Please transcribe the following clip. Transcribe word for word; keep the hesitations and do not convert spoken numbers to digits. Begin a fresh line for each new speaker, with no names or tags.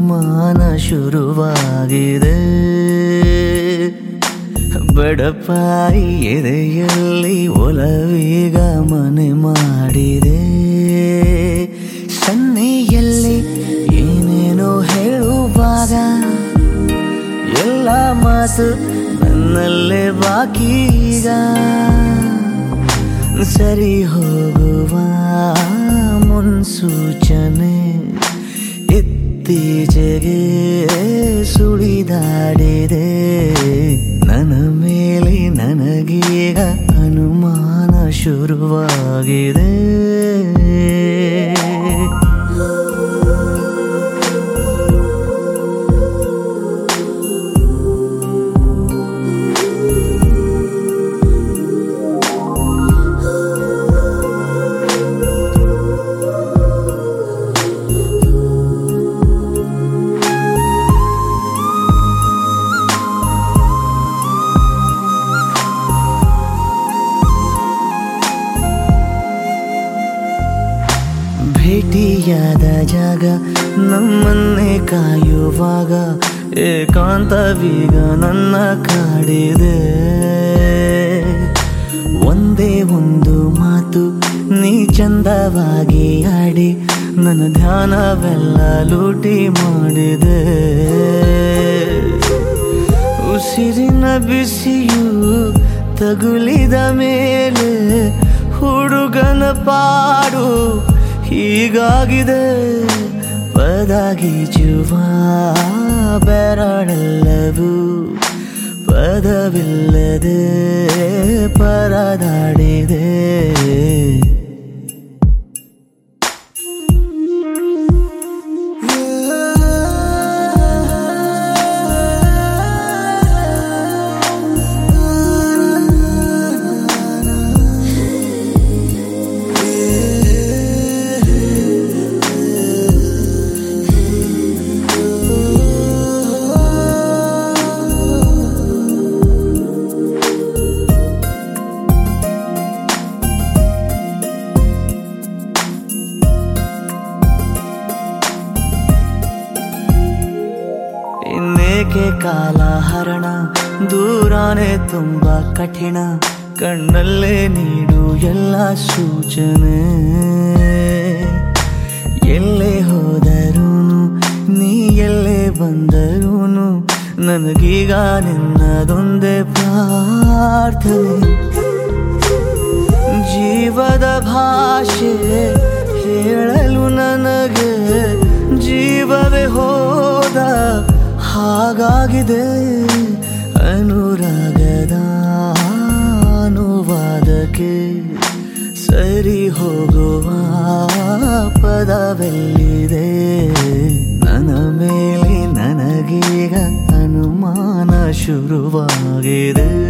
ಅನುಮಾನ ಶುರುವಾಗಿದೆ. ಬಡಪಾಯಿ ಎದೆಯಲ್ಲಿ ಒಲವೀಗ ಮನೆ ಮಾಡಿದೆ. ಸನ್ನೆಯಲ್ಲಿ ಏನೇನೋ ಹೇಳುವಾಗ ಎಲ್ಲ ಮಾತು ನನ್ನಲ್ಲೇ ಬಾಕೀಗ. ಸರಿ ಹೋಗುವ ಮುನ್ಸೂಚನೆ ಇತ್ತೀಚೆಗೆ ಸುಳಿದಾಡಿದೆ. ನನ್ನ ಮೇಲೆ ನನಗೀಗ ಅನುಮಾನ ಶುರುವಾಗಿದೆ. ಭೇಟಿಯಾದ ಜಾಗ ನಮ್ಮನ್ನೇ ಕಾಯುವಾಗ ಏಕಾಂತವೀಗ ನನ್ನ ಕಾಡಿದೆ. ಒಂದೇ ಒಂದು ಮಾತು ನೀ ಚಂದವಾಗಿ ಆಡಿ ನನ್ನ ಧ್ಯಾನವೆಲ್ಲ ಲೂಟಿ ಮಾಡಿದೆ. ಉಸಿರಿನ ಬಿಸಿಯು ತಗುಲಿದ ಮೇಲೆ ಹುಡುಗನ ಪಾಡು ಹೀಗಾಗಿದೆ. ಪದಗೀಚುವ ಬೆರಳೆಲ್ಲವೂ ಪದವಿಲ್ಲದೆ ಪರದಾಡಿದೆ. ಇನ್ನೇಕೆ ಕಾಲ ಹರಣ ದೂರಾನೆ ತುಂಬ ಕಠಿಣ. ಕಣ್ಣಲ್ಲೇ ನೀಡು ಎಲ್ಲ ಸೂಚನೆ. ಎಲ್ಲೇ ಹೋದರೂನು ನೀ ಎಲ್ಲೇ ಬಂದರೂನು ನನಗೀಗ ನಿನ್ನದೊಂದೇ ಪ್ರಾರ್ಥನೆ. ಜೀವದ ಭಾಷೆ ಹೇಳಲು ನನಗೆ ಜೀವವೇ ಹೋದ ಹಾಗಾಗಿದೆ. ಅನುರಾಗದ ಅನುವಾದಕ್ಕೆ ಸರಿ ಹೋಗುವ ಪದವೆಲ್ಲಿದೆ. ನನ್ನ ಮೇಲೆ ನನಗೀಗ ಅನುಮಾನ ಶುರುವಾಗಿದೆ.